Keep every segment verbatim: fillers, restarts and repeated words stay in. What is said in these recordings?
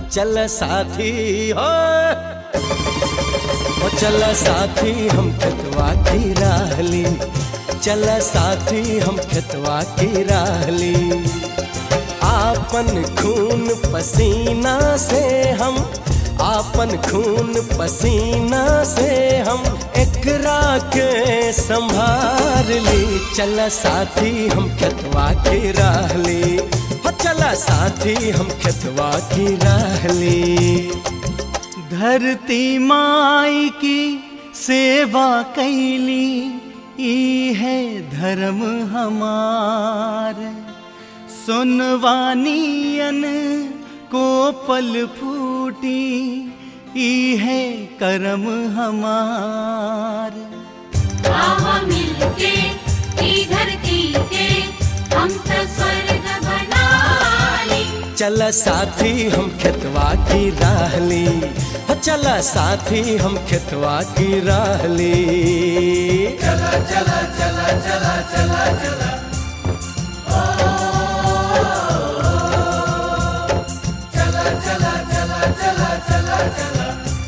चल साथी हो ओ चल साथी हम खेतवा की राहली, चल साथी हम खेतवा की राहली। आपन खून पसीना से हम, आपन खून पसीना से हम एकरा के संभार ली। चल साथी हम खेतवा की राहली, हो चल साथी हम खेतवा की राहली। धरती माई की सेवा कैली ई है धर्म हमार। सुनवानियन को पल फूटी ई है करम हमार। आओ मिलके ई धरती के हम तो स्वर्ग बना ली। चल साथी हम खेतवा की राहली, हो चल साथी हम खेतवा की राहली। चला चला चला चला चला चला चला चला चला चला चला चला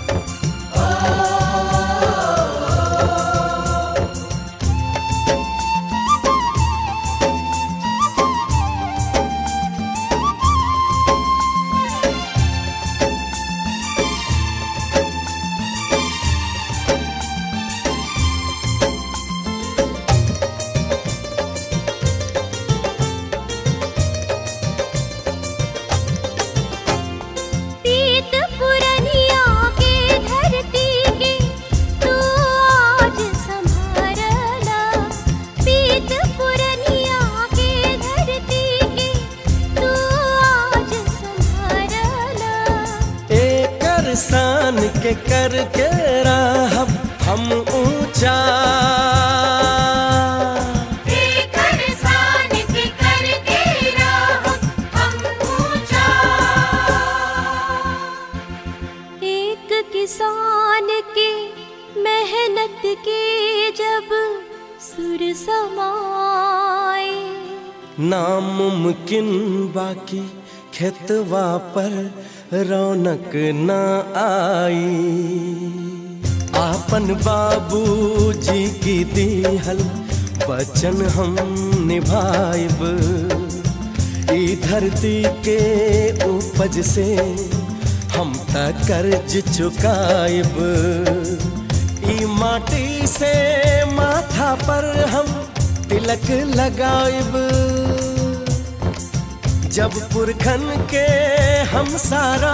सान के करके राहब हम ऊंचा, सान के करके राहब हम ऊंचा। एक किसान के मेहनत के जब सुर समाए, नामुमकिन बाकी खेतवा पर रौनक न आई। आपन बाबूजी की दीहल वचन हम निभाइब, ई धरती के उपज से हम त कर्ज चुकाइब। ई माटी से माथा पर हम तिलक लगाइब, जब पुरखन के हम सारा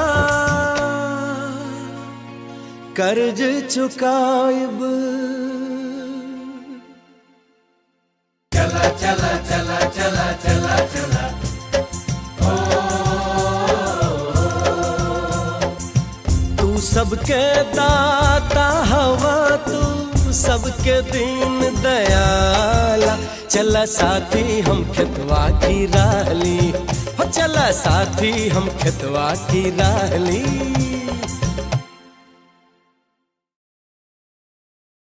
कर्ज चुकाइब। चला चला चला चला चला चला तू सबके दाता हवा, तू सबके दीन दयाला। चला साथी हम खेतवा की राहली, हो चला साथी हम खेतवा की राहली।